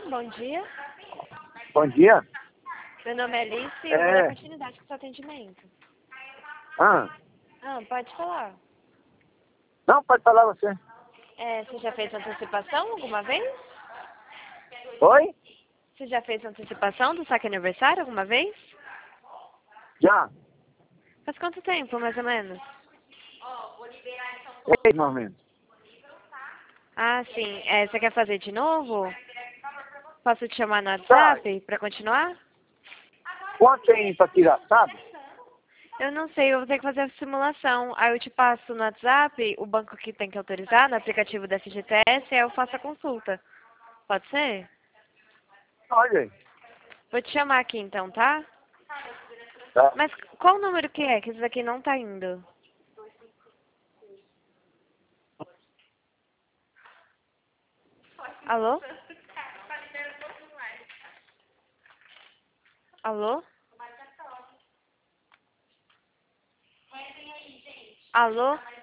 bom dia. Bom dia. Meu nome é Alice e eu vou dar continuidade com o seu atendimento. Pode falar. Não, pode falar você. Você já fez antecipação alguma vez? Oi? Você já fez antecipação do saque aniversário alguma vez? Já. Faz quanto tempo, mais ou menos? 6 momentos. Ah, sim. Você quer fazer de novo? Posso te chamar no WhatsApp para continuar? Quanto tem pra tirar, sabe? Eu não sei, eu vou ter que fazer a simulação. Aí eu te passo no WhatsApp o banco que tem que autorizar, no aplicativo da FGTS, aí eu faço a consulta. Pode ser? Olha aí. Vou te chamar aqui então, tá? Tá. Mas qual número que é? Que esse daqui não tá indo. Alô? Alô? Alô?